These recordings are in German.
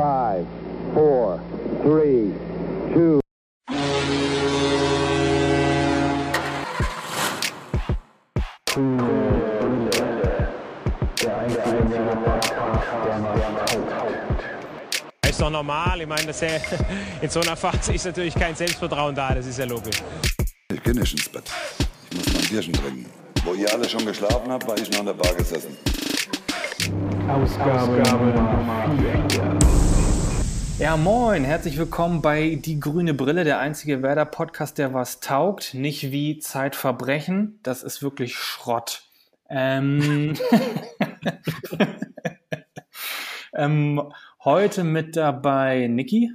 5, 4, 3, 2. Ist doch normal, ich meine, in so einer Phase ist natürlich kein Selbstvertrauen da, das ist ja logisch. Ich gehe nicht ins Bett. Ich muss mein Bierchen trinken. Wo ihr alle schon geschlafen habt, war ich noch an der Bar gesessen. Ausgabe Nummer 4. Ja, moin, herzlich willkommen bei Die Grüne Brille, der einzige Werder-Podcast, der was taugt. Nicht wie Zeitverbrechen, das ist wirklich Schrott. Heute mit dabei Niki.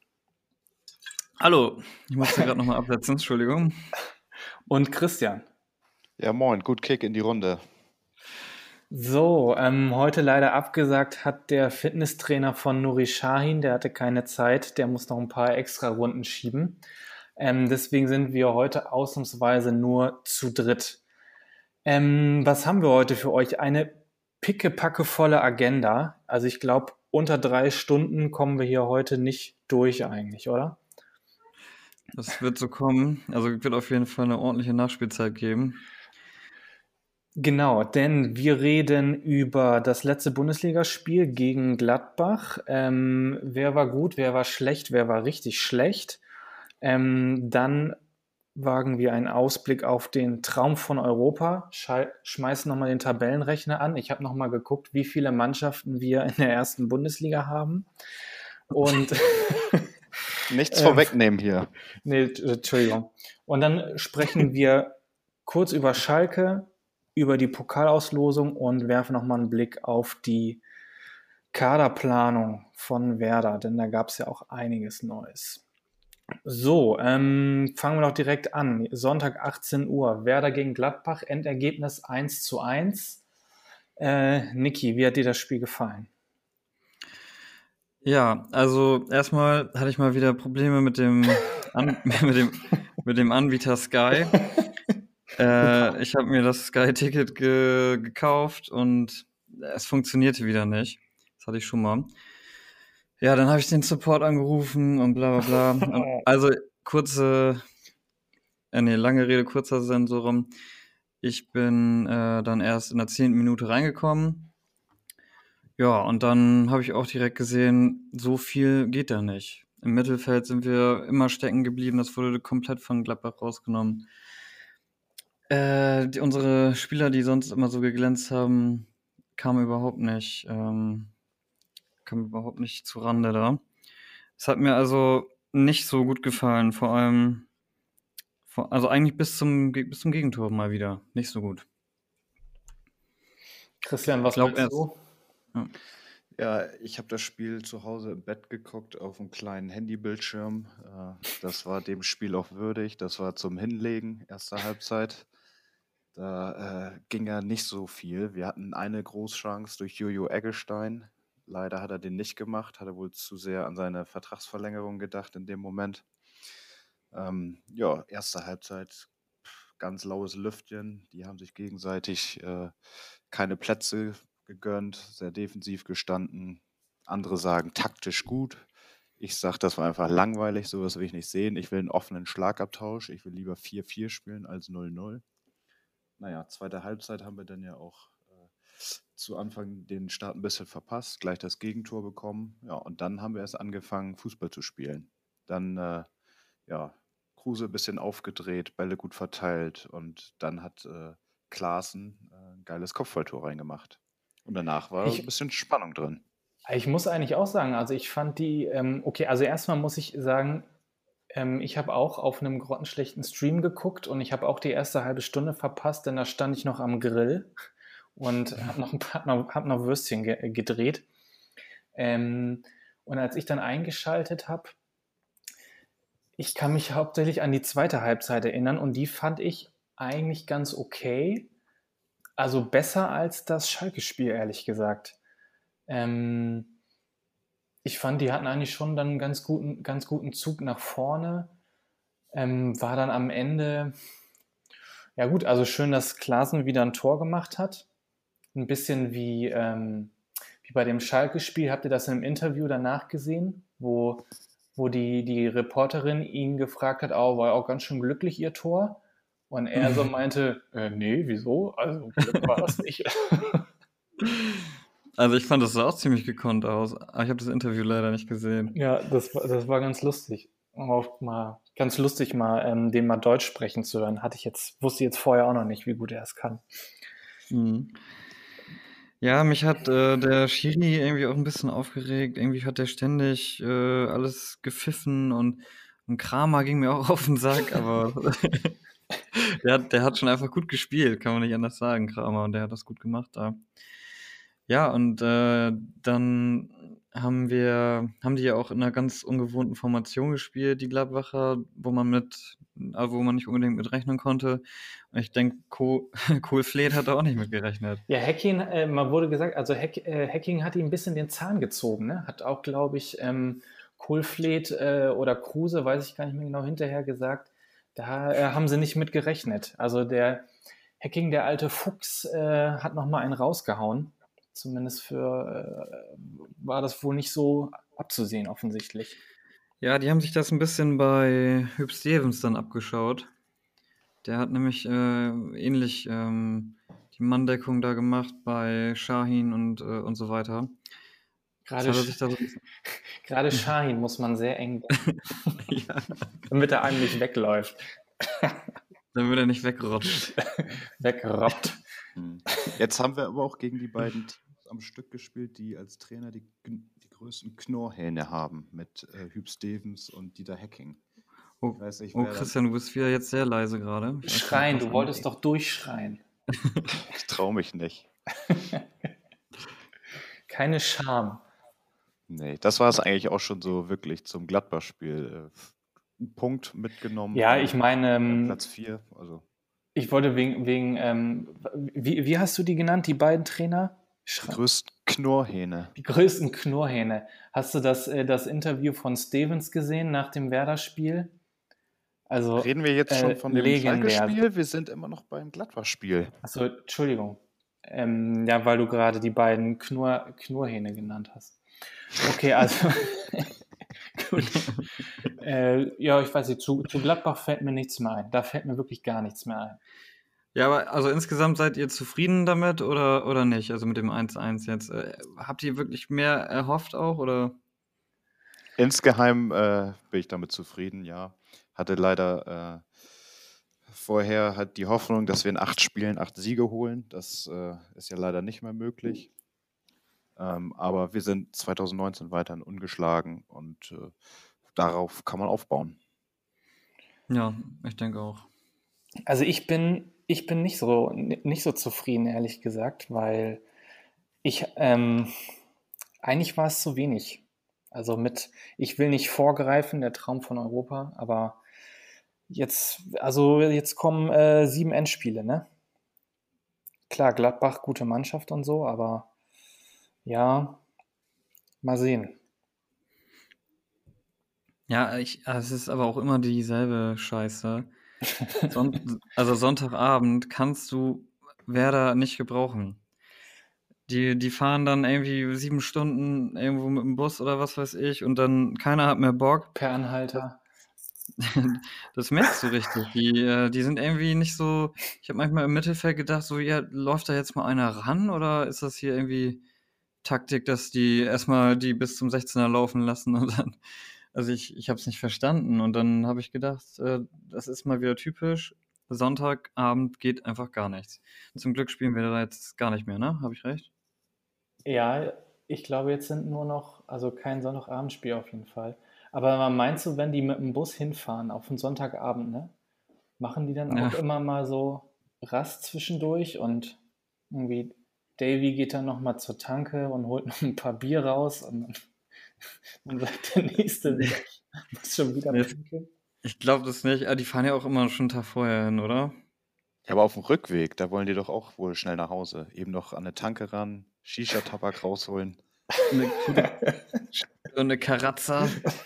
Hallo, ich musste gerade nochmal absetzen, Entschuldigung. Und Christian. Ja, moin, gut Kick in die Runde. So, heute leider abgesagt hat der Fitnesstrainer von Nuri Sahin, der hatte keine Zeit, der muss noch ein paar extra Runden schieben. Deswegen sind wir heute ausnahmsweise nur zu dritt. Was haben wir heute für euch? Eine pickepackevolle Agenda. Also ich glaube, unter 3 Stunden kommen wir hier heute nicht durch eigentlich, oder? Das wird so kommen. Also es wird auf jeden Fall eine ordentliche Nachspielzeit geben. Genau, denn wir reden über das letzte Bundesligaspiel gegen Gladbach. Wer war gut, wer war schlecht, wer war richtig schlecht. Dann wagen wir einen Ausblick auf den Traum von Europa. Schmeißen nochmal den Tabellenrechner an. Ich habe nochmal geguckt, wie viele Mannschaften wir in der ersten Bundesliga haben. Und nichts vorwegnehmen hier. Nee, Entschuldigung. Und dann sprechen wir kurz über Schalke, über die Pokalauslosung und werfen nochmal einen Blick auf die Kaderplanung von Werder, denn da gab es ja auch einiges Neues. So, fangen wir doch direkt an. Sonntag 18 Uhr, Werder gegen Gladbach, Endergebnis 1:1. Niki, wie hat dir das Spiel gefallen? Ja, also erstmal hatte ich mal wieder Probleme mit dem Anbieter Sky. Ich habe mir das Sky-Ticket gekauft und es funktionierte wieder nicht. Das hatte ich schon mal. Ja, dann habe ich den Support angerufen und bla bla bla. Also lange Rede, kurzer Sinn, so rum. Ich bin dann erst in der 10. Minute reingekommen. Ja, und dann habe ich auch direkt gesehen, so viel geht da nicht. Im Mittelfeld sind wir immer stecken geblieben, das wurde komplett von Gladbach rausgenommen. Unsere Spieler, die sonst immer so geglänzt haben, kamen überhaupt nicht zurande da. Es hat mir also nicht so gut gefallen, vor allem, also eigentlich bis zum Gegentor mal wieder, nicht so gut. Christian, was meinst du? Ja, ich habe das Spiel zu Hause im Bett geguckt auf einem kleinen Handybildschirm. Das war dem Spiel auch würdig. Das war zum Hinlegen, erste Halbzeit. Da ging ja nicht so viel. Wir hatten eine Großchance durch Jojo Eggestein. Leider hat er den nicht gemacht, hat er wohl zu sehr an seine Vertragsverlängerung gedacht in dem Moment. Ja, erste Halbzeit, ganz laues Lüftchen. Die haben sich gegenseitig keine Plätze gegönnt, sehr defensiv gestanden. Andere sagen taktisch gut. Ich sage, das war einfach langweilig, sowas will ich nicht sehen. Ich will einen offenen Schlagabtausch. Ich will lieber 4-4 spielen als 0-0. Naja, zweite Halbzeit haben wir dann ja auch zu Anfang den Start ein bisschen verpasst, gleich das Gegentor bekommen. Ja, und dann haben wir erst angefangen, Fußball zu spielen. Dann, Kruse ein bisschen aufgedreht, Bälle gut verteilt und dann hat Klaassen ein geiles Kopfballtor reingemacht. Und danach war ein bisschen Spannung drin. Ich muss eigentlich auch sagen, also ich fand die, okay, also erstmal muss ich sagen, ich habe auch auf einem grottenschlechten Stream geguckt und ich habe auch die erste halbe Stunde verpasst, denn da stand ich noch am Grill und hab noch Würstchen gedreht. Und als ich dann eingeschaltet habe, ich kann mich hauptsächlich an die zweite Halbzeit erinnern und die fand ich eigentlich ganz okay. Also besser als das Schalke-Spiel, ehrlich gesagt. Ich fand, die hatten eigentlich schon dann einen ganz guten Zug nach vorne. War dann am Ende, ja gut, also schön, dass Klaassen wieder ein Tor gemacht hat. Ein bisschen wie wie bei dem Schalke-Spiel, habt ihr das im Interview danach gesehen, wo die Reporterin ihn gefragt hat, war ja auch ganz schön glücklich, ihr Tor? Und er so meinte, nee, wieso? Also Glück war das nicht. Also ich fand, das sah auch ziemlich gekonnt aus. Aber ich habe das Interview leider nicht gesehen. Ja, das war ganz lustig. Auch mal ganz lustig, den mal Deutsch sprechen zu hören. Wusste jetzt vorher auch noch nicht, wie gut er es kann. Mhm. Ja, mich hat der Schiri irgendwie auch ein bisschen aufgeregt. Irgendwie hat der ständig alles gepfiffen und Kramer ging mir auch auf den Sack, aber der hat schon einfach gut gespielt, kann man nicht anders sagen, Kramer, und der hat das gut gemacht da. Ja, und dann haben die ja auch in einer ganz ungewohnten Formation gespielt, die Gladbacher, wo man nicht unbedingt mit rechnen konnte. Und ich denke, Kohlfleet hat da auch nicht mit gerechnet. Ja, Hacking, mal wurde gesagt, also Hacking hat ihm ein bisschen den Zahn gezogen, ne? Hat auch, glaube ich, Kohlfleet oder Kruse, weiß ich gar nicht mehr genau, hinterher gesagt, da haben sie nicht mit gerechnet. Also der Hacking, der alte Fuchs, hat nochmal einen rausgehauen. Zumindest war das wohl nicht so abzusehen, offensichtlich. Ja, die haben sich das ein bisschen bei Hüb Stevens dann abgeschaut. Der hat nämlich ähnlich die Manndeckung da gemacht bei Şahin und so weiter. Gerade Şahin muss man sehr eng decken, Ja, damit er einem nicht wegläuft. damit er nicht wegrutscht. Wegrobbt. Jetzt haben wir aber auch gegen die beiden Teams am Stück gespielt, die als Trainer die größten Knorrhähne haben, mit Hüb Stevens und Dieter Hecking. Oh, Ich weiß nicht, oh wer Christian, du bist wieder jetzt sehr leise gerade. Ich weiß nicht, Schreien, was du wolltest doch durchschreien. Ich traue mich nicht. Keine Scham. Nee, das war es eigentlich auch schon so wirklich zum Gladbach-Spiel. Einen Punkt mitgenommen. Ja, ich meine, Platz 4. Also. ich wollte wegen wie hast du die genannt, die beiden Trainer? Die größten Knorrhähne. Die größten Knorrhähne. Hast du das Interview von Stevens gesehen nach dem Werder-Spiel? Also, Reden wir jetzt schon von dem legendär. Schalke-Spiel? Wir sind immer noch beim Gladbach-Spiel. Achso, Entschuldigung. Ja, weil du gerade die beiden Knurrhähne genannt hast. Okay, also gut. Ja, ich weiß nicht, zu Gladbach fällt mir nichts mehr ein. Da fällt mir wirklich gar nichts mehr ein. Ja, aber also insgesamt seid ihr zufrieden damit oder nicht? Also mit dem 1-1 jetzt. Habt ihr wirklich mehr erhofft auch, oder? Insgeheim bin ich damit zufrieden, ja. Hatte leider vorher halt die Hoffnung, dass wir in 8 Spielen 8 Siege holen. Das ist ja leider nicht mehr möglich. Aber wir sind 2019 weiterhin ungeschlagen und darauf kann man aufbauen. Ja, ich denke auch. Also ich bin nicht so zufrieden, ehrlich gesagt, weil eigentlich war es zu wenig. Also ich will nicht vorgreifen, der Traum von Europa, aber jetzt kommen 7 Endspiele, ne? Klar, Gladbach, gute Mannschaft und so, aber ja, mal sehen. Ja, es ist aber auch immer dieselbe Scheiße. Also Sonntagabend kannst du Werder nicht gebrauchen. Die fahren dann irgendwie 7 Stunden irgendwo mit dem Bus oder was weiß ich und dann keiner hat mehr Bock. Per Anhalter. Das merkst du richtig. Die sind irgendwie nicht so. Ich habe manchmal im Mittelfeld gedacht, so, ja, läuft da jetzt mal einer ran oder ist das hier irgendwie Taktik, dass die erstmal die bis zum 16er laufen lassen und dann. Also ich habe es nicht verstanden und dann habe ich gedacht, das ist mal wieder typisch. Sonntagabend geht einfach gar nichts. Zum Glück spielen wir da jetzt gar nicht mehr, ne? Habe ich recht? Ja, ich glaube, jetzt sind nur noch, also kein Sonntagabendspiel auf jeden Fall. Aber meinst du, wenn die mit dem Bus hinfahren auf einen Sonntagabend, ne? Machen die dann auch immer mal so Rast zwischendurch und irgendwie Davy geht dann nochmal zur Tanke und holt noch ein paar Bier raus und dann sagt der Nächste, ich muss schon wieder pinkeln. Ich glaube das nicht. Die fahren ja auch immer schon einen Tag vorher hin, oder? Ja, aber auf dem Rückweg, da wollen die doch auch wohl schnell nach Hause. Eben noch an eine Tanke ran, Shisha-Tabak rausholen. Eine Karazza.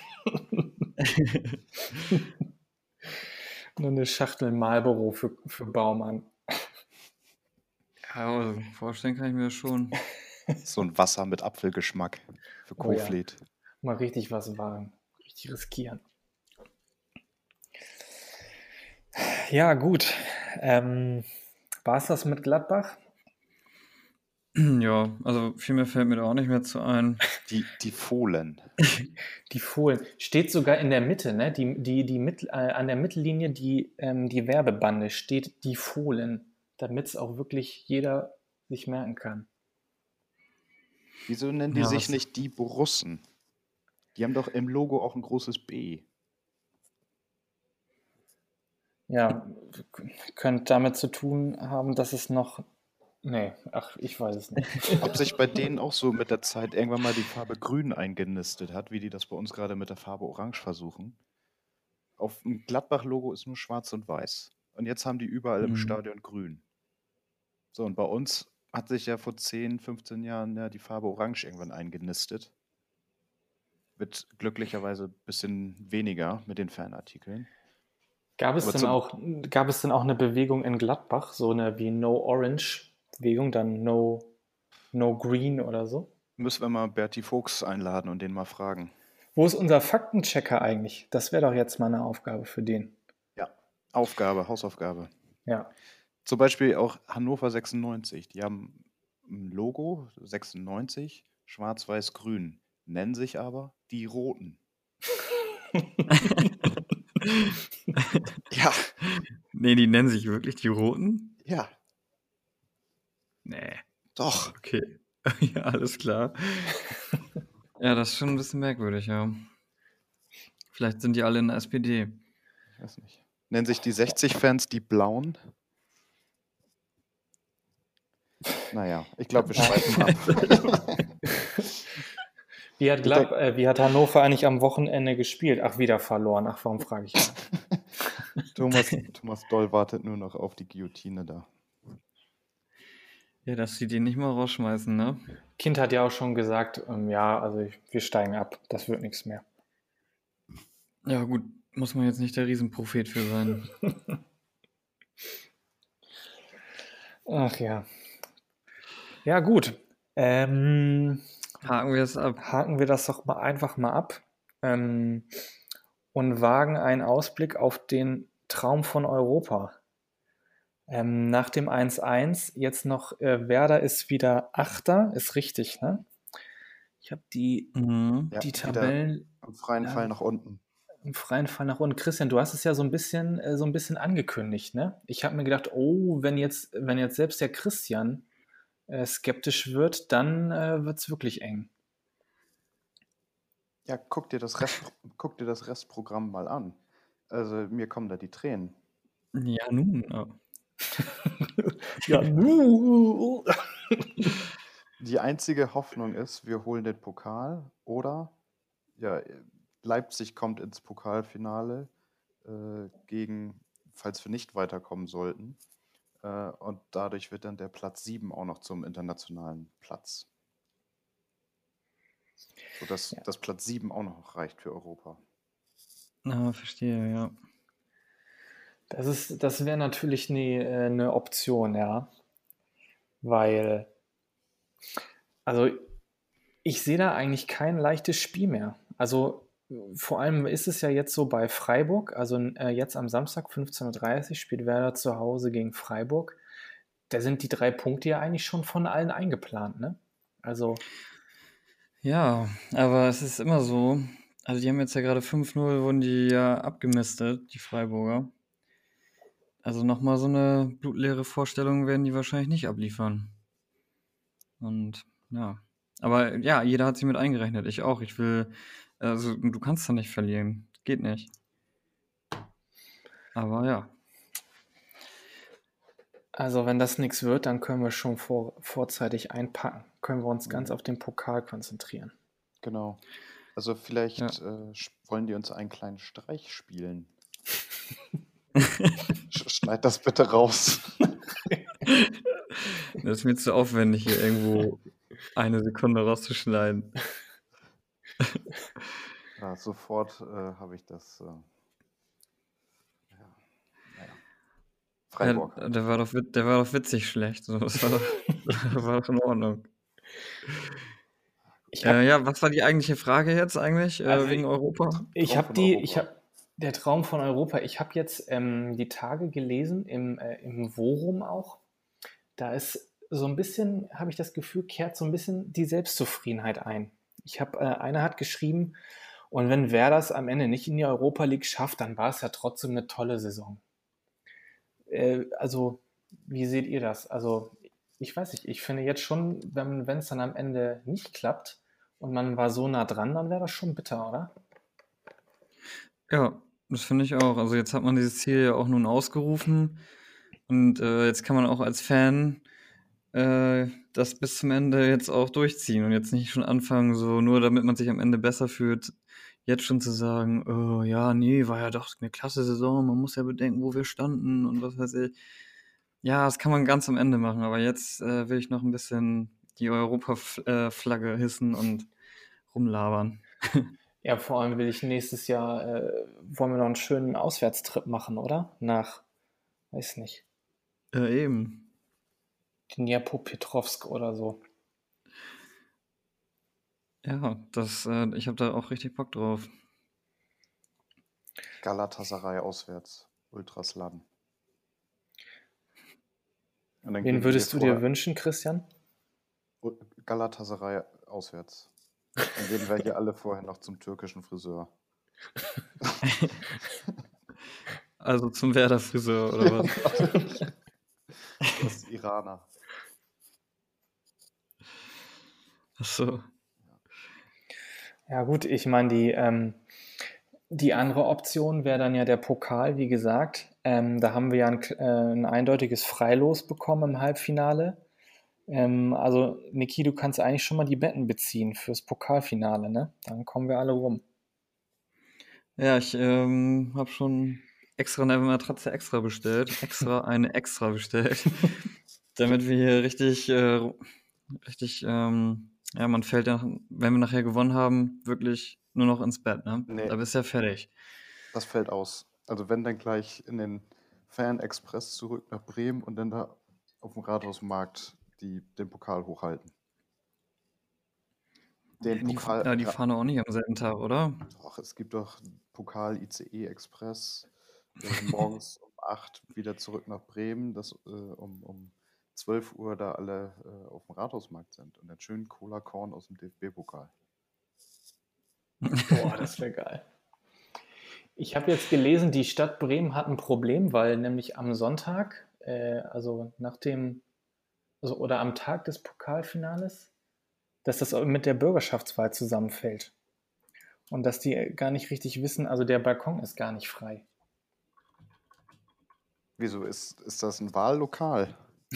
Nur eine Schachtel Marlboro für Baumann. Ja, also vorstellen kann ich mir das schon. So ein Wasser mit Apfelgeschmack für Oh ja. Koflet. Mal richtig was wagen. Richtig riskieren. Ja, gut. War es das mit Gladbach? Ja, also viel mehr fällt mir da auch nicht mehr zu ein. Die Fohlen. Die Fohlen. Steht sogar in der Mitte, ne? An der Mittellinie die Werbebande steht die Fohlen, damit es auch wirklich jeder sich merken kann. Wieso nennen die Ja, sich was- nicht die Borussen? Die haben doch im Logo auch ein großes B. Ja, könnte damit zu tun haben, dass es noch. Nee, ach, ich weiß es nicht. Ob sich bei denen auch so mit der Zeit irgendwann mal die Farbe Grün eingenistet hat, wie die das bei uns gerade mit der Farbe Orange versuchen. Auf dem Gladbach-Logo ist nur schwarz und weiß. Und jetzt haben die überall im Mhm. Stadion Grün. So, und bei uns hat sich ja vor 10, 15 Jahren ja die Farbe Orange irgendwann eingenistet. Wird glücklicherweise ein bisschen weniger mit den Fanartikeln. Gab es Aber denn auch eine Bewegung in Gladbach, so eine wie No Orange Bewegung, dann No Green oder so? Müssen wir mal Berti Fuchs einladen und den mal fragen. Wo ist unser Faktenchecker eigentlich? Das wäre doch jetzt mal eine Aufgabe für den. Ja, Hausaufgabe. Ja. Zum Beispiel auch Hannover 96. Die haben ein Logo, 96, schwarz-weiß-grün. Nennen sich aber die Roten. Ja, Nee, die nennen sich wirklich die Roten? ja, Nee. doch. Okay. Ja, alles klar. Ja, das ist schon ein bisschen merkwürdig, ja. Vielleicht sind die alle in der SPD. Ich weiß nicht. Nennen sich die 60-Fans die Blauen? Naja, ich glaube, wir schweifen ab. Wie hat Hannover eigentlich am Wochenende gespielt? Ach, wieder verloren. Ach, warum frage ich Thomas Doll wartet nur noch auf die Guillotine da. Ja, dass sie den nicht mal rausschmeißen, ne? Kind hat ja auch schon gesagt, ja, also wir steigen ab. Das wird nichts mehr. Ja, gut, muss man jetzt nicht der Riesenprophet für sein. Ach ja. Ja, gut. Haken wir es ab. Haken wir das doch mal einfach mal ab und wagen einen Ausblick auf den Traum von Europa. Nach dem 1-1 jetzt noch Werder ist wieder Achter, ist richtig, ne? Ich habe die Mhm. Ja, Die wieder Tabellen am freien Ja. Fall nach unten. im freien Fall nach unten. Christian, du hast es ja so ein bisschen angekündigt, ne? Ich habe mir gedacht, oh, wenn jetzt selbst der Christian skeptisch wird, dann wird es wirklich eng. Ja, guck dir das Restprogramm mal an. Also mir kommen da die Tränen. Ja, nun. Ja. Ja, nu. Die einzige Hoffnung ist, wir holen den Pokal oder ja, Leipzig kommt ins Pokalfinale falls wir nicht weiterkommen sollten. Und dadurch wird dann der Platz 7 auch noch zum internationalen Platz. Sodass das Platz 7 auch noch reicht für Europa. Verstehe, ja. Das wäre natürlich eine Option, ja. Weil, also ich sehe da eigentlich kein leichtes Spiel mehr. Also vor allem ist es ja jetzt so bei Freiburg, also jetzt am Samstag 15:30 Uhr spielt Werder zu Hause gegen Freiburg. Da sind die 3 Punkte ja eigentlich schon von allen eingeplant, ne? Also, Ja, aber es ist immer so. Also die haben jetzt ja gerade 5-0, wurden die ja abgemistet, die Freiburger. Also nochmal so eine blutleere Vorstellung werden die wahrscheinlich nicht abliefern. Und ja. Aber ja, jeder hat sie mit eingerechnet. Ich auch. Also du kannst da nicht verlieren. Geht nicht. Aber ja. also wenn das nichts wird, dann können wir schon vorzeitig einpacken. Können wir uns ganz auf den Pokal konzentrieren. Genau. Also vielleicht wollen die uns einen kleinen Streich spielen. Schneid das bitte raus. Das ist mir zu aufwendig, hier irgendwo eine Sekunde rauszuschneiden. Ja, sofort habe ich das. Freiburg. Ja, der war doch witzig schlecht. So, das war doch in Ordnung. Ich habe Ja, was war die eigentliche Frage jetzt eigentlich Also wegen Europa? ich Traum habe von die, ich Europa. habe der Traum von Europa. Ich habe jetzt die Tage gelesen im Forum auch. Da ist so ein bisschen, habe ich das Gefühl, kehrt so ein bisschen die Selbstzufriedenheit ein. Einer hat geschrieben, und wenn Werder es am Ende nicht in die Europa League schafft, dann war es ja trotzdem eine tolle Saison. Also, wie seht ihr das? Also, ich weiß nicht, ich finde jetzt schon, wenn es dann am Ende nicht klappt und man war so nah dran, dann wäre das schon bitter, oder? Ja, das finde ich auch. Also jetzt hat man dieses Ziel ja auch nun ausgerufen und jetzt kann man auch als Fan das bis zum Ende jetzt auch durchziehen und jetzt nicht schon anfangen, so nur damit man sich am Ende besser fühlt, jetzt schon zu sagen, oh, ja, nee, war ja doch eine klasse Saison, man muss ja bedenken, wo wir standen und was weiß ich. Ja, das kann man ganz am Ende machen, aber jetzt will ich noch ein bisschen die Europa-Flagge hissen und rumlabern. Ja, vor allem will ich nächstes Jahr, wollen wir noch einen schönen Auswärtstrip machen, oder? Weiß nicht, Eben. Dnipropetrovsk oder so. Ja, ich habe da auch richtig Bock drauf. Galatasaray auswärts. Ultraslan. Und dann Wen gehen wir würdest du dir vorher wünschen, Christian? Galatasaray auswärts. Dann gehen wir hier alle vorher noch zum türkischen Friseur. Also zum Werder-Friseur oder was? Das ist Iraner. Ach so. Ja gut, ich meine, die andere Option wäre dann ja der Pokal, wie gesagt. Da haben wir ja ein eindeutiges Freilos bekommen im Halbfinale. Also, Niki, du kannst eigentlich schon mal die Betten beziehen fürs Pokalfinale, ne? Dann kommen wir alle rum. Ja, ich habe schon extra eine Matratze extra bestellt. Extra bestellt. Damit wir hier richtig, ja, man fällt ja, wenn wir nachher gewonnen haben, wirklich nur noch ins Bett, ne? Nee. Da bist du ja fertig. Das fällt aus. Also wenn dann gleich in den Fan-Express zurück nach Bremen und dann da auf dem Rathausmarkt den Pokal hochhalten. Den Die Pokal. fahren doch auch nicht am selben Tag, oder? Doch, es gibt doch Pokal ICE Express. Morgens um 8 wieder zurück nach Bremen, dass um 12 Uhr da alle auf dem Rathausmarkt sind und dann schön Cola Korn aus dem DFB-Pokal. Boah, das wäre geil. Ich habe jetzt gelesen, die Stadt Bremen hat ein Problem, weil nämlich am Sonntag, also oder am Tag des Pokalfinales, dass das auch mit der Bürgerschaftswahl zusammenfällt. Und dass die gar nicht richtig wissen, also der Balkon ist gar nicht frei. Wieso ist das ein Wahllokal?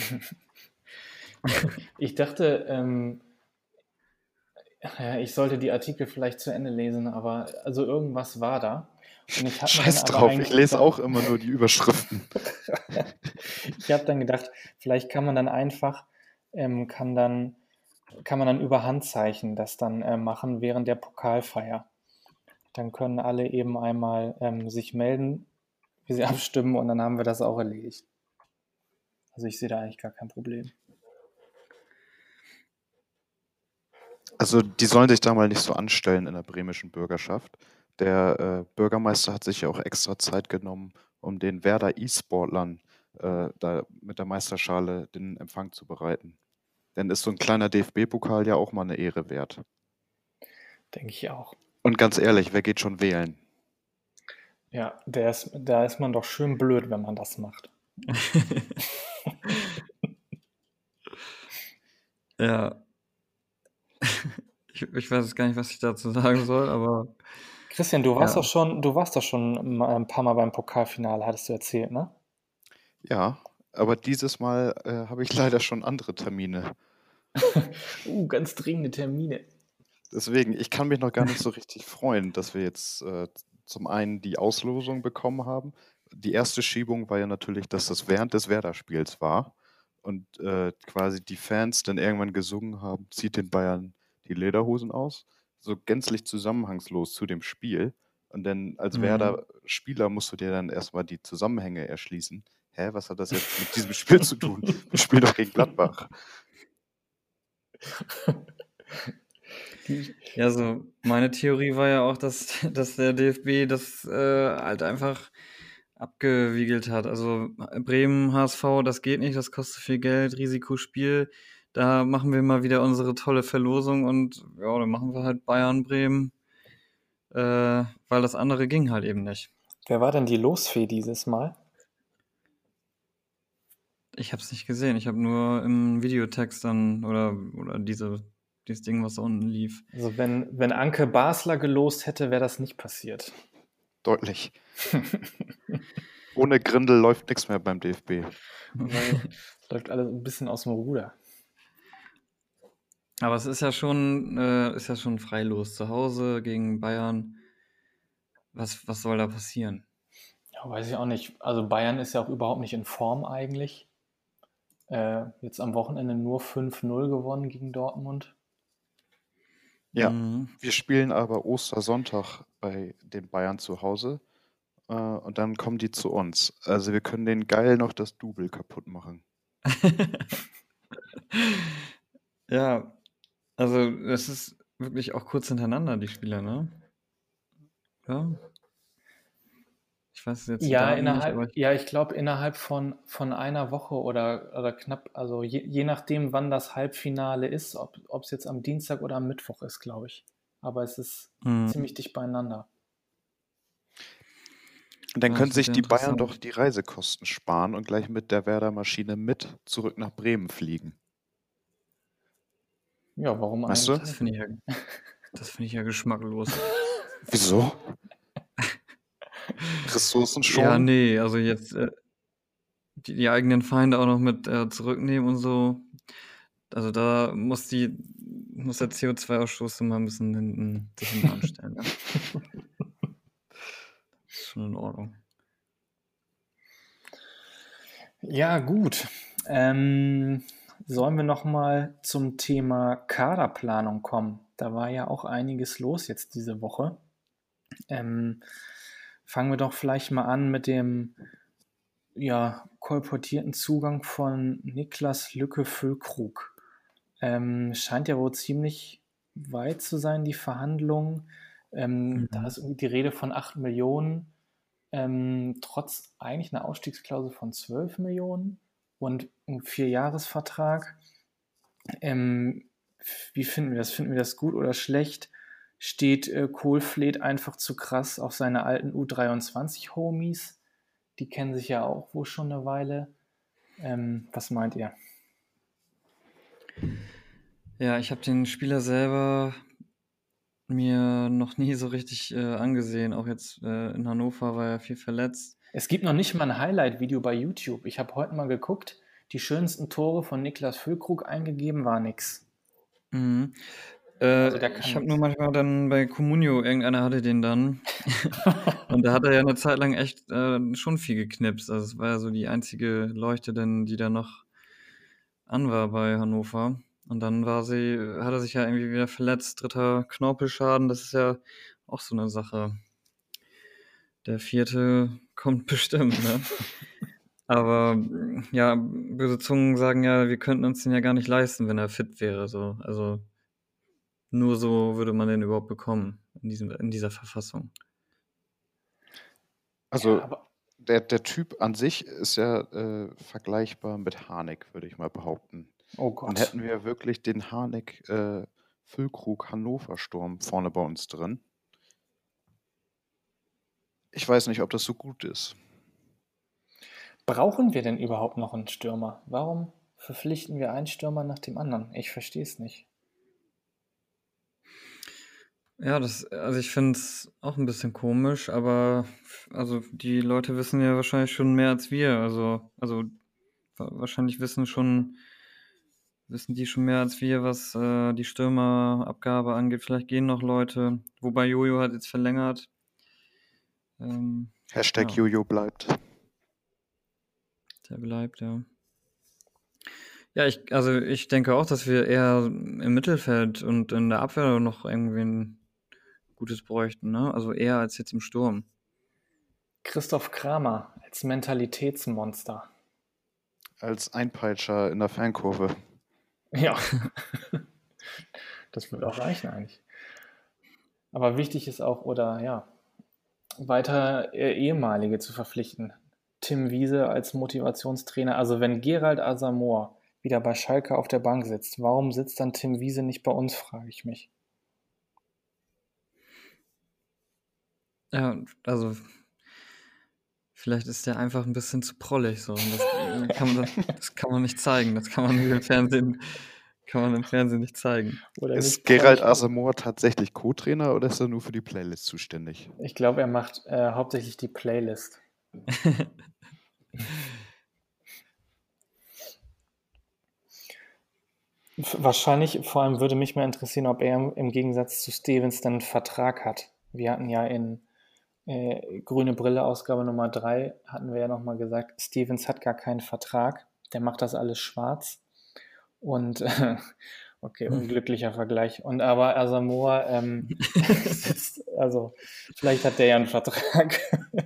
Ich dachte, ja, ich sollte die Artikel vielleicht zu Ende lesen, aber also irgendwas war da. Und ich habe Scheiß drauf, ich lese auch immer nur die Überschriften. Ich habe dann gedacht, vielleicht kann man dann einfach, kann man dann über Handzeichen das dann machen während der Pokalfeier. Dann können alle eben einmal sich melden, wie sie abstimmen, und dann haben wir das auch erledigt. Also ich sehe da eigentlich gar kein Problem. Also die sollen sich da mal nicht so anstellen in der bremischen Bürgerschaft. Der Bürgermeister hat sich ja auch extra Zeit genommen, um den Werder E-Sportlern da mit der Meisterschale den Empfang zu bereiten. Denn ist so ein kleiner DFB-Pokal ja auch mal eine Ehre wert. Denke ich auch. Und ganz ehrlich, wer geht schon wählen? Ja, da ist man doch schön blöd, wenn man das macht. Ja. Ich weiß jetzt gar nicht, was ich dazu sagen soll, aber Christian, du warst Ja. doch schon ein paar Mal beim Pokalfinale, hattest du erzählt, ne? Ja, aber dieses Mal habe ich leider schon andere Termine. Ganz dringende Termine. Deswegen, ich kann mich noch gar nicht so richtig freuen, dass wir jetzt zum einen die Auslosung bekommen haben. Die erste Schiebung war ja natürlich, dass das während des Werder-Spiels war und quasi die Fans dann irgendwann gesungen haben, zieht den Bayern die Lederhosen aus. So gänzlich zusammenhangslos zu dem Spiel. Und dann als Werder-Spieler musst du dir dann erstmal die Zusammenhänge erschließen. Hä, was hat das jetzt mit diesem Spiel zu tun? Wir spielen doch gegen Gladbach. Ja, so meine Theorie war ja auch, dass der DFB das halt einfach abgewiegelt hat. Also Bremen, HSV, das geht nicht, das kostet viel Geld, Risikospiel. Da machen wir mal wieder unsere tolle Verlosung und ja, dann machen wir halt Bayern, Bremen, weil das andere ging halt eben nicht. Wer war denn die Losfee dieses Mal? Ich habe es nicht gesehen, ich habe nur im Videotext dann oder dieses Ding, was da unten lief. Also wenn Anke Basler gelost hätte, wäre das nicht passiert. Deutlich. Ohne Grindel läuft nichts mehr beim DFB. Weil es läuft alles ein bisschen aus dem Ruder. Aber es ist ja schon freilos. Zu Hause gegen Bayern. Was soll da passieren? Ja, weiß ich auch nicht. Also Bayern ist ja auch überhaupt nicht in Form eigentlich. Jetzt am Wochenende nur 5-0 gewonnen gegen Dortmund. Ja, Mhm. wir spielen aber Ostersonntag bei den Bayern zu Hause und dann kommen die zu uns. Also wir können den geil noch das Double kaputt machen. Ja, also es ist wirklich auch kurz hintereinander, die Spiele, ne? Ja. Ich weiß jetzt die Ja, Daten nicht, aber ich glaube innerhalb von einer Woche oder knapp, also je nachdem, wann das Halbfinale ist, ob es jetzt am Dienstag oder am Mittwoch ist, glaube ich. Aber es ist ziemlich dicht beieinander. Und dann Ja, können das wird sich ja die Bayern interessant. doch die Reisekosten sparen und gleich mit der Werder-Maschine mit zurück nach Bremen fliegen. Ja, warum Weißt eigentlich du? Das finde ich ja geschmacklos. Wieso? Ressourcen Ja, schon? nee, also jetzt die eigenen Feinde auch noch mit zurücknehmen und so. Also da muss der CO2-Ausstoß immer ein bisschen sich hinten anstellen. Ja. Das ist schon in Ordnung. Ja, gut. Sollen wir noch mal zum Thema Kaderplanung kommen? Da war ja auch einiges los jetzt diese Woche. Fangen wir doch vielleicht mal an mit dem kolportierten Zugang von Niklas Lücke-Füllkrug. Scheint ja wohl ziemlich weit zu sein, die Verhandlungen. Da ist irgendwie die Rede von 8 Millionen, trotz eigentlich einer Ausstiegsklausel von 12 Millionen und einem 4-Jahres-Vertrag. Wie finden wir das? Finden wir das gut oder schlecht? Steht Kohlfleet einfach zu krass auf seine alten U23-Homies? Die kennen sich ja auch wohl schon eine Weile. Was meint ihr? Ja, ich habe den Spieler selber mir noch nie so richtig angesehen. Auch jetzt in Hannover war er viel verletzt. Es gibt noch nicht mal ein Highlight-Video bei YouTube. Ich habe heute mal geguckt, die schönsten Tore von Niklas Füllkrug eingegeben, war nix. Mhm. Also der kann Ich habe nix. nur manchmal dann bei Comunio, irgendeiner hatte den dann. Und da hat er ja eine Zeit lang echt schon viel geknipst. Also es war ja so die einzige Leuchte, die da noch an war bei Hannover. Und dann hat er sich ja irgendwie wieder verletzt, 3. Knorpelschaden, das ist ja auch so eine Sache. Der 4. kommt bestimmt, ne? Aber ja, böse Zungen sagen ja, wir könnten uns den ja gar nicht leisten, wenn er fit wäre. So. Also nur so würde man den überhaupt bekommen in dieser Verfassung. Also Ja, aber der Typ an sich ist ja vergleichbar mit Harnik, würde ich mal behaupten. oh Dann Gott. hätten wir wirklich den Harnik Füllkrug Hannover Sturm vorne bei uns drin. Ich weiß nicht, ob das so gut ist. Brauchen wir denn überhaupt noch einen Stürmer? Warum verpflichten wir einen Stürmer nach dem anderen? Ich verstehe es nicht. Ja, also ich finde es auch ein bisschen komisch, aber also die Leute wissen ja wahrscheinlich schon mehr als wir. Also wahrscheinlich wissen die schon mehr als wir, was die Stürmerabgabe angeht. Vielleicht gehen noch Leute. Wobei Jojo hat jetzt verlängert. Hashtag Ja. Jojo bleibt. Der bleibt, ja. Ja, ich denke auch, dass wir eher im Mittelfeld und in der Abwehr noch irgendwie ein Gutes bräuchten, ne? Also eher als jetzt im Sturm. Christoph Kramer als Mentalitätsmonster. Als Einpeitscher in der Fankurve. Ja. Das würde auch reichen eigentlich. Aber wichtig ist auch, oder ja, weiter ehemalige zu verpflichten. Tim Wiese als Motivationstrainer. Also wenn Gerald Asamoah wieder bei Schalke auf der Bank sitzt, warum sitzt dann Tim Wiese nicht bei uns, frage ich mich. Ja, also vielleicht ist der einfach ein bisschen zu prollig so. Und das kann man nicht zeigen. Das kann man im Fernsehen nicht zeigen. Oder Ist nicht Gerald prollig. Asamoah tatsächlich Co-Trainer oder ist er nur für die Playlist zuständig? Ich glaube, er macht hauptsächlich die Playlist. Wahrscheinlich, vor allem würde mich mal interessieren, ob er im Gegensatz zu Stevens dann einen Vertrag hat. Wir hatten ja in Grüne Brille Ausgabe Nummer 3, hatten wir ja nochmal gesagt, Stevens hat gar keinen Vertrag, der macht das alles schwarz. Und okay, unglücklicher Vergleich. Und aber Asamoah also vielleicht hat der ja einen Vertrag.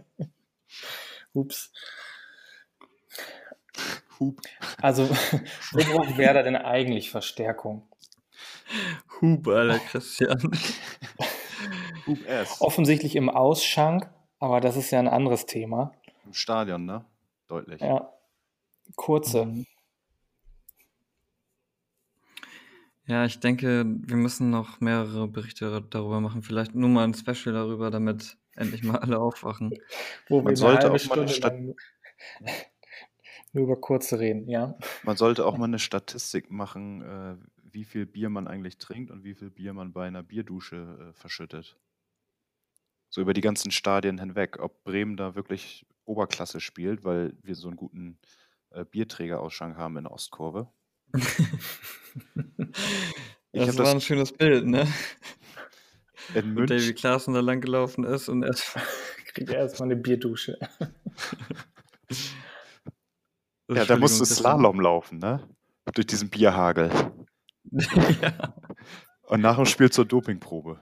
Ups. Also, wo braucht Werder denn eigentlich Verstärkung? Hub, Alter, Christian. Hub S. Offensichtlich im Ausschank, aber das ist ja ein anderes Thema. Im Stadion, ne? Deutlich. Ja, kurze. Ja, ich denke, wir müssen noch mehrere Berichte darüber machen. Vielleicht nur mal ein Special darüber, damit endlich mal alle aufwachen. Wo wir Man eine sollte halbe auch mal eine Stunde lang nur über kurze reden, ja. Man sollte auch mal eine Statistik machen, wie viel Bier man eigentlich trinkt und wie viel Bier man bei einer Bierdusche verschüttet. So über die ganzen Stadien hinweg. Ob Bremen da wirklich Oberklasse spielt, weil wir so einen guten Bierträgerausschank haben in der Ostkurve. Ich Das hab war das ein schönes Bild, ne? in Wo Davy München. Klaassen da lang gelaufen ist und Kriegt er erstmal eine Bierdusche. Ja, da musst du Entschuldigung, Christian. Slalom laufen, ne? Durch diesen Bierhagel. Ja. Und nach dem Spiel zur Dopingprobe.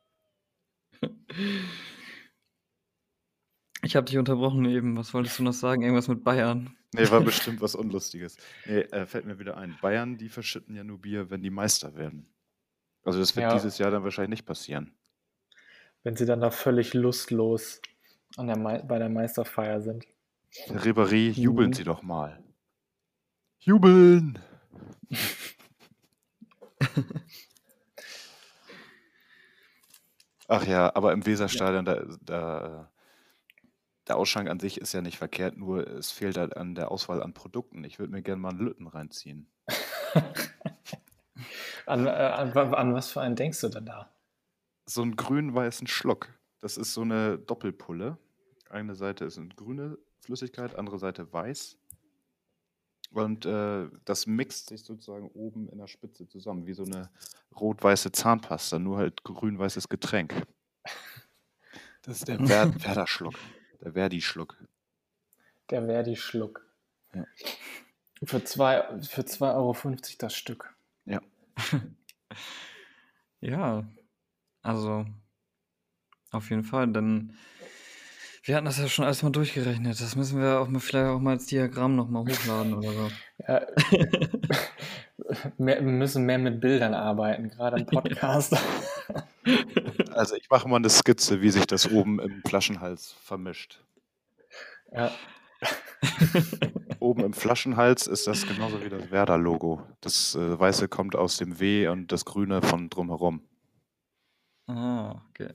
Ich habe dich unterbrochen eben. Was wolltest du noch sagen? Irgendwas mit Bayern? Nee, war bestimmt was Unlustiges. Nee, fällt mir wieder ein. Bayern, die verschütten ja nur Bier, wenn die Meister werden. Also das wird Ja. dieses Jahr dann wahrscheinlich nicht passieren. Wenn sie dann da völlig lustlos bei der Meisterfeier sind. Herr Ribéry, jubeln Sie doch mal. Jubeln! Ach ja, aber im Weserstadion, der Ausschank an sich ist ja nicht verkehrt, nur es fehlt halt an der Auswahl an Produkten. Ich würde mir gerne mal einen Lütten reinziehen. An was für einen denkst du denn da? So einen grün-weißen Schluck. Das ist so eine Doppelpulle. Eine Seite ist eine grüne Flüssigkeit, andere Seite weiß. Und das mixt sich sozusagen oben in der Spitze zusammen, wie so eine rot-weiße Zahnpasta, nur halt grün-weißes Getränk. Das ist der Werder-Schluck, der Verdi-Schluck. Der Verdi-Schluck. Ja. Für 2,50 Euro das Stück. Ja. Ja, also auf jeden Fall. Denn wir hatten das ja schon alles mal durchgerechnet. Das müssen wir auch mal, vielleicht auch mal als Diagramm nochmal hochladen oder so. Ja, wir müssen mehr mit Bildern arbeiten, gerade im Podcast. Also ich mache mal eine Skizze, wie sich das oben im Flaschenhals vermischt. Ja. Oben im Flaschenhals ist das genauso wie das Werder-Logo. Das Weiße kommt aus dem W und das Grüne von drumherum. Ah, okay.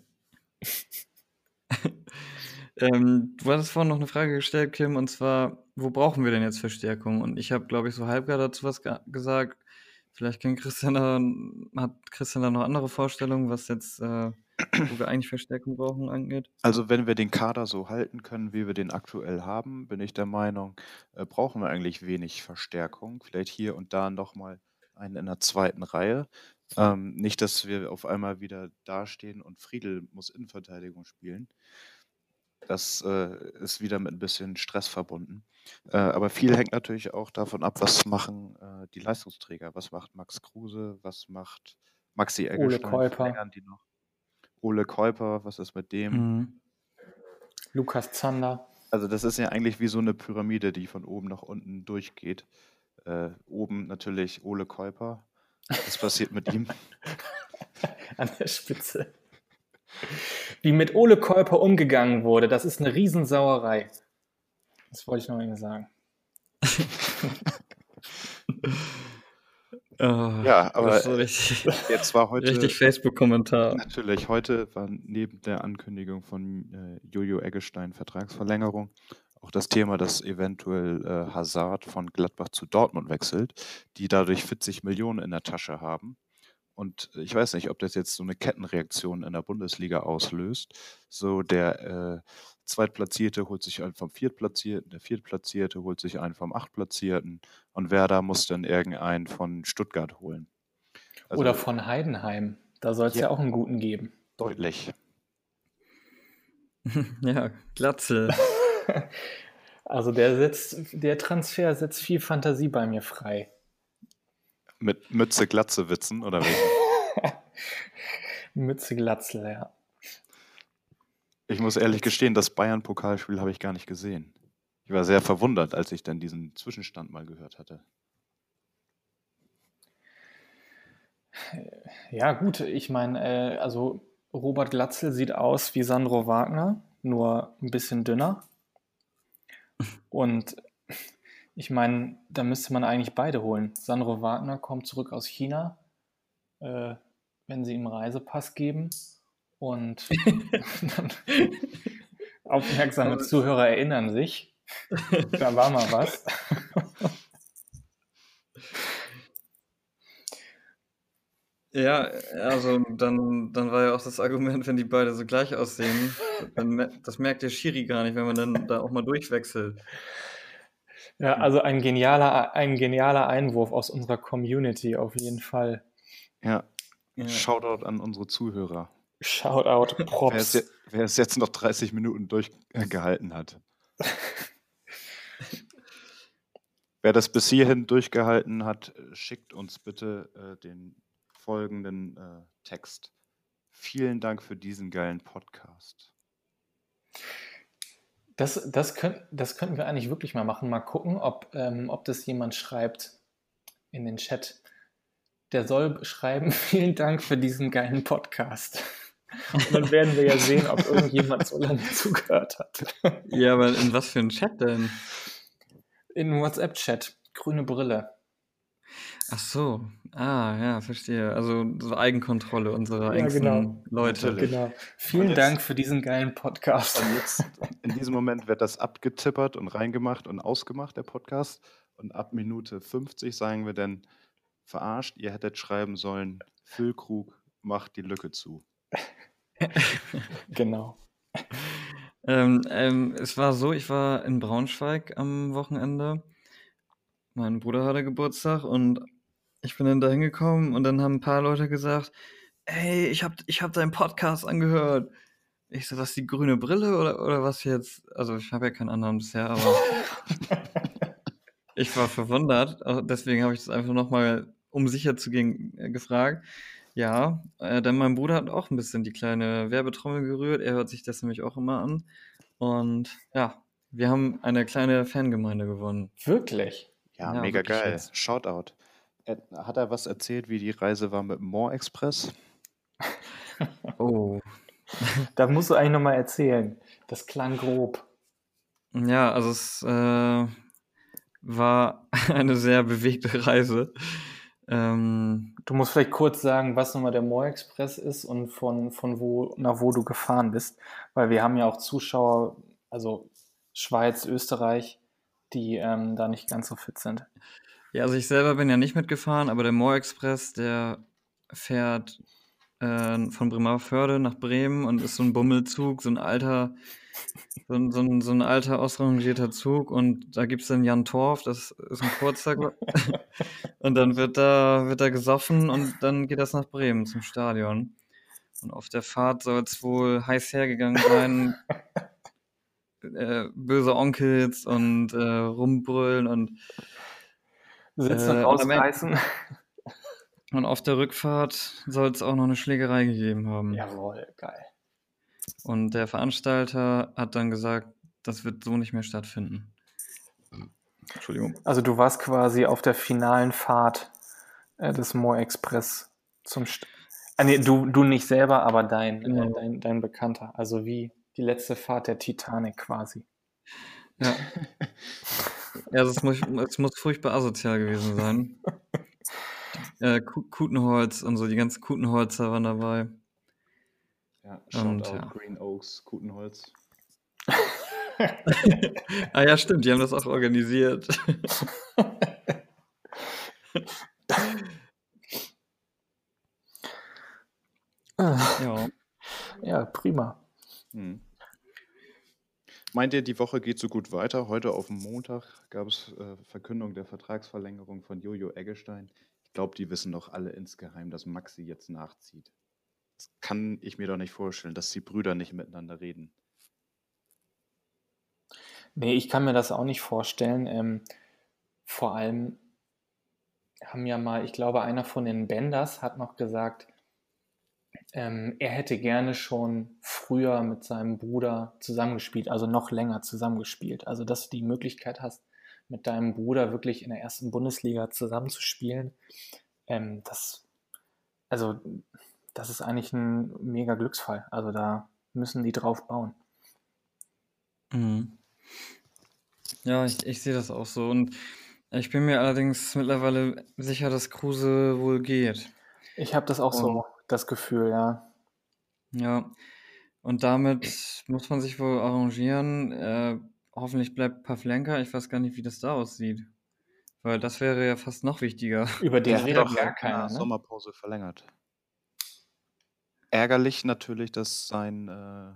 Du hattest vorhin noch eine Frage gestellt, Kim, und zwar, wo brauchen wir denn jetzt Verstärkung? Und ich habe, glaube ich, so halbgar dazu was gesagt. Vielleicht hat Christian da noch andere Vorstellungen, was jetzt, wo wir eigentlich Verstärkung brauchen, angeht? Also wenn wir den Kader so halten können, wie wir den aktuell haben, bin ich der Meinung, brauchen wir eigentlich wenig Verstärkung. Vielleicht hier und da nochmal einen in der zweiten Reihe. Nicht, dass wir auf einmal wieder dastehen und Friedl muss Innenverteidigung spielen. Das ist wieder mit ein bisschen Stress verbunden. Aber viel hängt natürlich auch davon ab, was machen die Leistungsträger. Was macht Max Kruse? Was macht Maxi Eggestein? Kuiper. Verlängern die noch? Ole Kuiper, was ist mit dem? Mhm. Lukas Zander. Also das ist ja eigentlich wie so eine Pyramide, die von oben nach unten durchgeht. Oben natürlich Ole Kuiper, Was passiert mit ihm? An der Spitze. Wie mit Ole Kuiper umgegangen wurde, das ist eine Riesensauerei. Das wollte ich noch eben sagen. Ja, aber das ist so richtig, jetzt war heute, richtig Facebook-Kommentar. natürlich, heute war neben der Ankündigung von Jojo Eggestein Vertragsverlängerung auch das Thema, dass eventuell Hazard von Gladbach zu Dortmund wechselt, die dadurch 40 Millionen in der Tasche haben. Und ich weiß nicht, ob das jetzt so eine Kettenreaktion in der Bundesliga auslöst. So der Zweitplatzierte holt sich einen vom Viertplatzierten, der Viertplatzierte holt sich einen vom Achtplatzierten und Werder muss dann irgendeinen von Stuttgart holen. Also Oder von Heidenheim. Da soll es ja auch einen guten geben. deutlich. Ja, Glatzel. Also der Transfer setzt viel Fantasie bei mir frei. Mit Mütze Glatze Witzen oder welchen? Mütze Glatzel, ja. Ich muss ehrlich gestehen, das Bayern-Pokalspiel habe ich gar nicht gesehen. Ich war sehr verwundert, als ich dann diesen Zwischenstand mal gehört hatte. Ja, gut, ich meine, also Robert Glatzel sieht aus wie Sandro Wagner, nur ein bisschen dünner. Und ich meine, da müsste man eigentlich beide holen. Sandro Wagner kommt zurück aus China, wenn sie ihm Reisepass geben. Und dann, aufmerksame Zuhörer erinnern sich, da war mal was. Ja, also dann war ja auch das Argument, wenn die beide so gleich aussehen, das merkt der Schiri gar nicht, wenn man dann da auch mal durchwechselt. Ja, also ein genialer Einwurf aus unserer Community auf jeden Fall. Ja, Ja. Shoutout an unsere Zuhörer. Shoutout, Props. Wer es jetzt noch 30 Minuten durchgehalten hat. Wer das bis hierhin durchgehalten hat, schickt uns bitte den folgenden Text. Vielen Dank für diesen geilen Podcast. Das könnten wir eigentlich wirklich mal machen. Mal gucken, ob das jemand schreibt in den Chat. Der soll schreiben, vielen Dank für diesen geilen Podcast. Und dann werden wir ja sehen, ob irgendjemand so lange zugehört hat. Ja, aber in was für ein Chat denn? In WhatsApp-Chat. Grüne Brille. Ach so, ja, verstehe. Also so Eigenkontrolle unserer Ja, engsten genau. Leute. Natürlich. Genau. Vielen jetzt- Dank für diesen geilen Podcast. Und jetzt, in diesem Moment wird das abgetippert und reingemacht und ausgemacht, der Podcast. Und ab Minute 50 sagen wir dann, verarscht, ihr hättet schreiben sollen, Füllkrug macht die Lücke zu. Genau. Es war so, ich war in Braunschweig am Wochenende. Mein Bruder hatte Geburtstag und ich bin dann da hingekommen und dann haben ein paar Leute gesagt, ey, ich hab deinen Podcast angehört. Ich so, was, die grüne Brille oder was jetzt? Also ich habe ja keinen anderen bisher, aber ich war verwundert. Deswegen habe ich das einfach nochmal, um sicher zu gehen, gefragt. Ja, denn mein Bruder hat auch ein bisschen die kleine Werbetrommel gerührt. Er hört sich das nämlich auch immer an. Und ja, wir haben eine kleine Fangemeinde gewonnen. Wirklich? Ja, Ja, mega wirklich geil. jetzt. Shoutout. Hat er was erzählt, wie die Reise war mit dem Moor Express? Oh. Da musst du eigentlich nochmal erzählen. Das klang grob. Ja, also es war eine sehr bewegte Reise. Du musst vielleicht kurz sagen, was nochmal der Moor Express ist und von wo nach wo du gefahren bist. Weil wir haben ja auch Zuschauer, also Schweiz, Österreich, die da nicht ganz so fit sind. Ja, also ich selber bin ja nicht mitgefahren, aber der Moor Express, der fährt von Bremervörde nach Bremen und ist so ein Bummelzug, so ein alter ausrangierter Zug und da gibt es dann Jan Torf, das ist ein kurzer und dann wird da gesoffen und dann geht das nach Bremen zum Stadion. Und auf der Fahrt soll es wohl heiß hergegangen sein, böse Onkels und rumbrüllen und Sitzen und rausreißen. Und auf der Rückfahrt soll es auch noch eine Schlägerei gegeben haben. Jawohl, geil. Und der Veranstalter hat dann gesagt, das wird so nicht mehr stattfinden. Entschuldigung. Also du warst quasi auf der finalen Fahrt Das Moor Express nee, du nicht selber, aber Genau. dein Bekannter. Also wie die letzte Fahrt der Titanic quasi. Ja. Ja, es muss furchtbar asozial gewesen sein. Kutenholz und so, die ganzen Kutenholzer waren dabei. Ja, Und Shoutout ja. Green Oaks, Kutenholz. Ah ja, stimmt, die haben das auch organisiert. Ja. Ja, prima. Hm. Meint ihr, die Woche geht so gut weiter? Heute auf dem Montag gab es Verkündung der Vertragsverlängerung von Jojo Eggestein. Ich glaube, die wissen doch alle insgeheim, dass Maxi jetzt nachzieht. Das kann ich mir doch nicht vorstellen, dass die Brüder nicht miteinander reden. Nee, ich kann mir das auch nicht vorstellen. Vor allem haben ja mal, ich glaube, einer von den Benders hat noch gesagt, er hätte gerne schon früher mit seinem Bruder zusammengespielt, also noch länger zusammengespielt. Also, dass du die Möglichkeit hast, mit deinem Bruder wirklich in der ersten Bundesliga zusammenzuspielen, das, also, das ist eigentlich ein mega Glücksfall. Also, da müssen die drauf bauen. Mhm. Ja, ich sehe das auch so. Und ich bin mir allerdings mittlerweile sicher, dass Kruse wohl geht. Ich habe das auch so, das Gefühl, ja. Ja, und damit muss man sich wohl arrangieren. Hoffentlich bleibt Pavlenka. Ich weiß gar nicht, wie das da aussieht. Weil das wäre ja fast noch wichtiger. Über den Der hat redet doch gar in der keiner, ne? Sommerpause verlängert. Ärgerlich natürlich, dass sein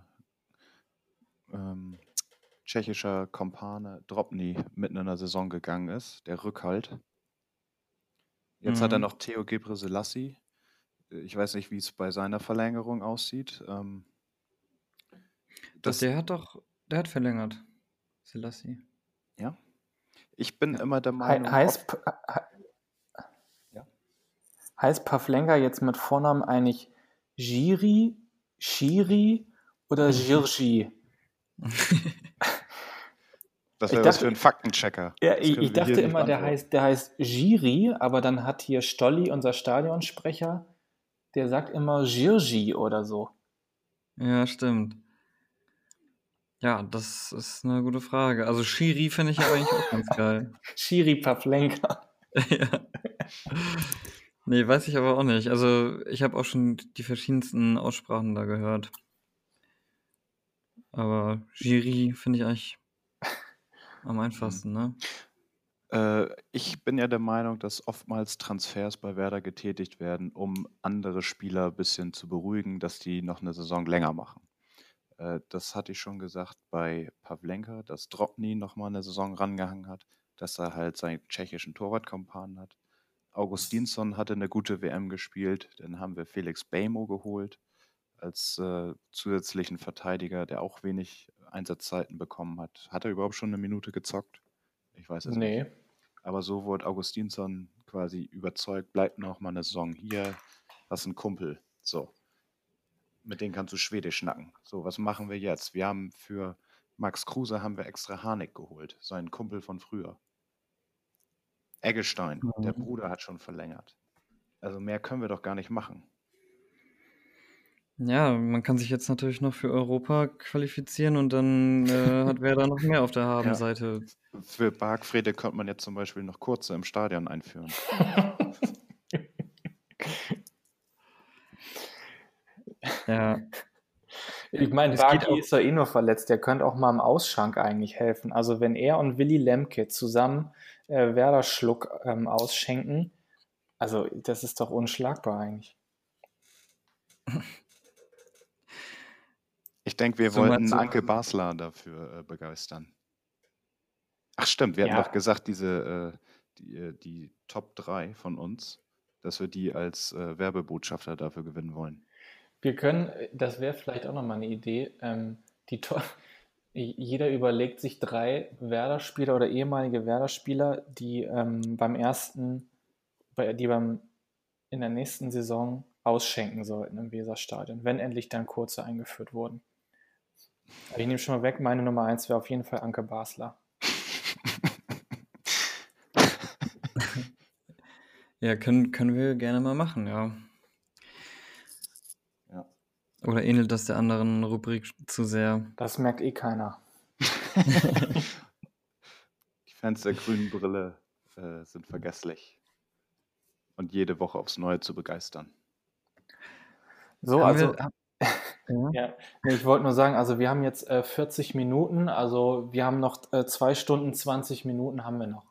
tschechischer Kompane Drobny mitten in der Saison gegangen ist, der Rückhalt. Jetzt hat er noch Theo Gebrselassie. Ich weiß nicht, wie es bei seiner Verlängerung aussieht. Der hat verlängert. Selassie. Ja. Ich bin Ja. immer der Meinung, Heißt Pavlenka jetzt mit Vornamen eigentlich Jiri, Shiri oder Jirji? das Ich wäre was dachte- für einen Faktenchecker. Ja, Das können ich wir dachte hier nicht immer, der beantworten. heißt Jiri, aber dann hat hier Stolli, unser Stadionsprecher, der sagt immer Jirji oder so. Ja, stimmt. Ja, das ist eine gute Frage. Also Schiri finde ich ja eigentlich auch ganz geil. Shiri Pavlenka. Ja. Nee, weiß ich aber auch nicht. Also ich habe auch schon die verschiedensten Aussprachen da gehört. Aber Schiri finde ich eigentlich am einfachsten, ne? Ich bin ja der Meinung, dass oftmals Transfers bei Werder getätigt werden, um andere Spieler ein bisschen zu beruhigen, dass die noch eine Saison länger machen. Das hatte ich schon gesagt bei Pavlenka, dass Drobny noch mal eine Saison rangehangen hat, dass er halt seinen tschechischen Torwartkompanen hat. Augustinsson hatte eine gute WM gespielt. Dann haben wir Felix Bejmo geholt als zusätzlichen Verteidiger, der auch wenig Einsatzzeiten bekommen hat. Hat er überhaupt schon eine Minute gezockt? Ich weiß es nicht. Nee. Aber so wurde Augustinsson quasi überzeugt, bleibt noch mal eine Saison hier, hast einen Kumpel. So. Mit denen kannst du Schwedisch schnacken. So, was machen wir jetzt? Wir haben für Max Kruse haben wir extra Harnik geholt, seinen Kumpel von früher. Eggestein, der Bruder hat schon verlängert. Also mehr können wir doch gar nicht machen. Ja, man kann sich jetzt natürlich noch für Europa qualifizieren und dann hat Werder noch mehr auf der Habenseite. Für Bargfrede könnte man jetzt zum Beispiel noch Kurze im Stadion einführen. Ja. Ich meine, Es geht Bargi ist doch eh nur verletzt. Der könnte auch mal im Ausschank eigentlich helfen. Also wenn er und Willy Lemke zusammen Werder Schluck ausschenken, also das ist doch unschlagbar eigentlich. Ich denke, wir So wollten meinst du- Anke Basler dafür begeistern. Ach stimmt, wir hatten Ja. doch gesagt, die Top 3 von uns, dass wir die als Werbebotschafter dafür gewinnen wollen. Wir können, das wäre vielleicht auch nochmal eine Idee, jeder überlegt sich 3 Werder-Spieler oder ehemalige Werder-Spieler, die in der nächsten Saison ausschenken sollten im Weserstadion, wenn endlich dann Kurze eingeführt wurden. Aber ich nehme schon mal weg, meine Nummer 1 wäre auf jeden Fall Anke Basler. Ja, können wir gerne mal machen, ja. Ja. Oder ähnelt das der anderen Rubrik zu sehr? Das merkt eh keiner. Die Fans der grünen Brille sind vergesslich. Und jede Woche aufs Neue zu begeistern. So, Haben also, wir, ja. ja, nee, ich wollte nur sagen, also wir haben jetzt 40 Minuten, also wir haben noch 2 Stunden, 20 Minuten haben wir noch.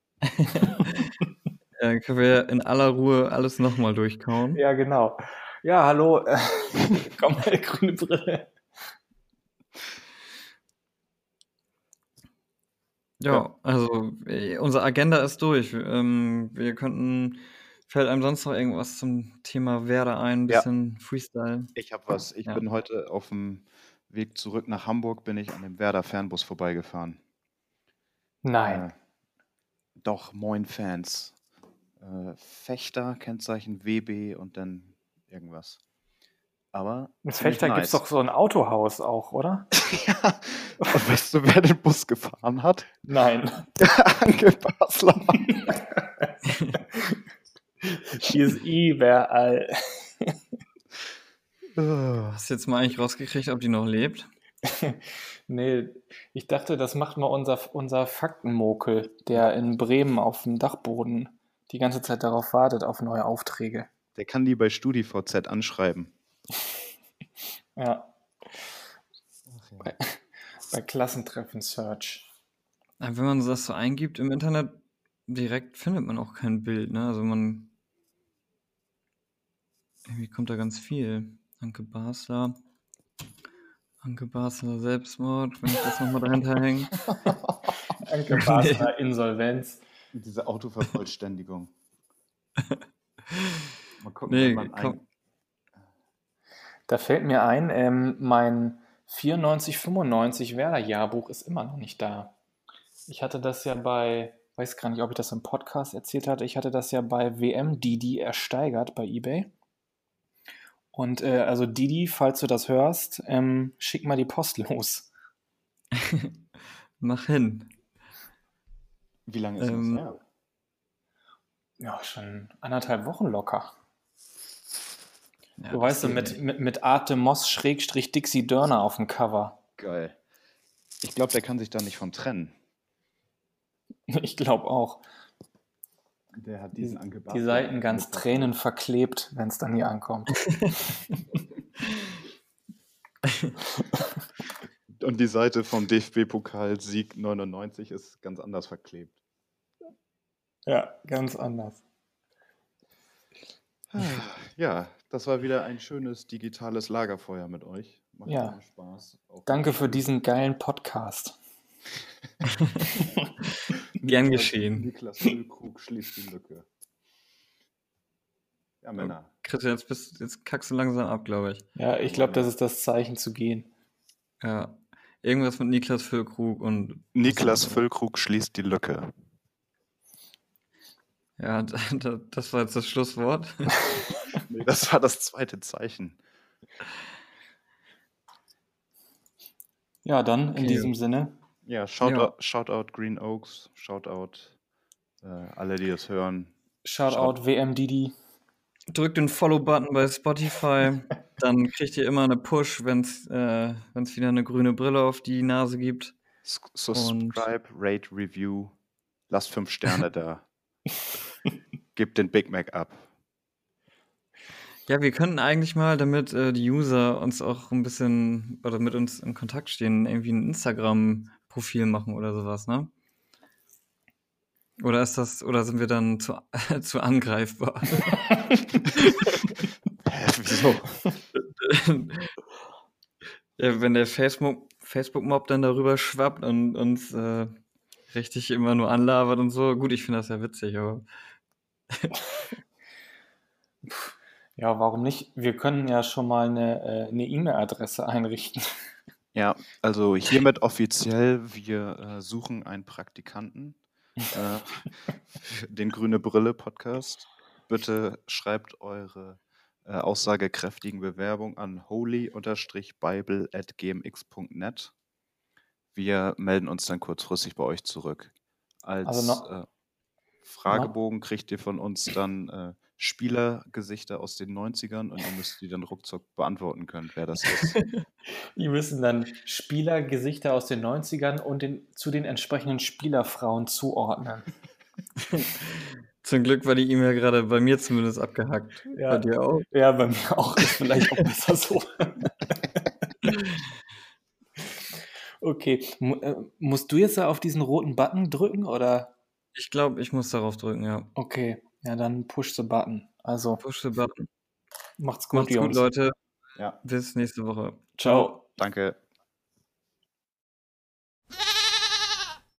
Können wir in aller Ruhe alles nochmal durchkauen? Ja, genau. Ja, hallo, komm mal, grüne Brille. Ja, also unsere Agenda ist durch. Wir könnten, fällt einem sonst noch irgendwas zum Thema Werder ein, ein Ja. bisschen Freestyle? Ich habe was. Ich Ja. bin heute auf dem Weg zurück nach Hamburg, bin ich an dem Werder-Fernbus vorbeigefahren. Nein. Doch, moin Fans. Fechter, Kennzeichen WB und dann irgendwas. Aber Mit ziemlich Fechter gibt es nice. doch so ein Autohaus auch, oder? Ja. Und weißt du, wer den Bus gefahren hat? Nein. Anke Basler. Die ist überall. Hast du jetzt mal eigentlich rausgekriegt, ob die noch lebt? Nee, ich dachte, das macht mal unser Faktenmokel, der in Bremen auf dem Dachboden die ganze Zeit darauf wartet, auf neue Aufträge. Der kann die bei StudiVZ anschreiben. Ja. Bei Klassentreffen Search. Aber wenn man das so eingibt im Internet, direkt findet man auch kein Bild, ne? Also irgendwie kommt da ganz viel. Anke Basler Selbstmord, wenn ich das nochmal dahinter hänge. Anke Basler, Insolvenz. Diese Autovervollständigung. Mal gucken, Nee, wenn man komm. Da fällt mir ein, mein 94-95 Werder-Jahrbuch ist immer noch nicht da. Ich hatte das ja weiß gar nicht, ob ich das im Podcast erzählt hatte, ich hatte das ja bei WM Didi ersteigert bei eBay. Und also Didi, falls du das hörst, schick mal die Post los. Mach hin. Wie lange ist das her? Ja, schon 1,5 Wochen locker. Ja, Du das weißt du, geht nicht. mit Arte Moss / Dixie Dörner auf dem Cover. Geil. Ich glaube, der kann sich da nicht von trennen. Ich glaube auch. Der hat diesen Anke Die Basler Seiten ganz mitgebracht. Tränen verklebt, wenn es dann hier ankommt. Und die Seite vom DFB-Pokal-Sieg 99 ist ganz anders verklebt. Ja, ganz anders. Ja, das war wieder ein schönes digitales Lagerfeuer mit euch. Macht Ja. immer Spaß. Auch Danke für diesen geilen Podcast. Gern geschehen. Niklas Füllkrug schließt die Lücke. Ja, Männer. Christian, jetzt kackst du langsam ab, glaube ich. Ja, ich glaube, das ist das Zeichen zu gehen. Ja. Irgendwas mit Niklas Füllkrug und. Niklas Füllkrug schließt die Lücke. Ja, das war jetzt das Schlusswort. Nee, das war das zweite Zeichen. Ja, dann in Okay. diesem Sinne. Ja, Shoutout Green Oaks, Shoutout alle, die es hören. Shoutout WM Didi. Drückt den Follow-Button bei Spotify, dann kriegt ihr immer eine Push, wenn es wieder eine grüne Brille auf die Nase gibt. Subscribe, rate, review, lasst 5 Sterne da. Gebt den Big Mac ab. Ja, wir könnten eigentlich mal, damit die User uns auch ein bisschen oder mit uns in Kontakt stehen, irgendwie ein Instagram-Profil machen oder sowas, ne? Oder sind wir dann zu angreifbar? Wieso? Ja, wenn der Facebook-Mob dann darüber schwappt und uns richtig immer nur anlabert und so. Gut, ich finde das ja witzig, aber. Ja, warum nicht? Wir können ja schon mal eine E-Mail-Adresse einrichten. Ja, also hiermit offiziell, wir suchen einen Praktikanten für den Grüne Brille Podcast. Bitte schreibt eure aussagekräftigen Bewerbungen an holy-bible@gmx.net. Wir melden uns dann kurzfristig bei euch zurück. Als Also Fragebogen kriegt ihr von uns dann Spielergesichter aus den 90ern und ihr müsst die dann ruckzuck beantworten können, wer das ist. Die müssen dann Spielergesichter aus den 90ern und zu den entsprechenden Spielerfrauen zuordnen. Zum Glück war die E-Mail gerade bei mir zumindest abgehackt. Ja. Bei dir auch? Ja, bei mir auch. Ist vielleicht auch besser so. Okay. Musst du jetzt da auf diesen roten Button drücken, oder? Ich glaube, ich muss darauf drücken, ja. Okay. Ja, dann push the button. Also, Push the button. macht's gut, Macht's gut, Jungs. Leute. Ja, Bis nächste Woche. Ciao. danke.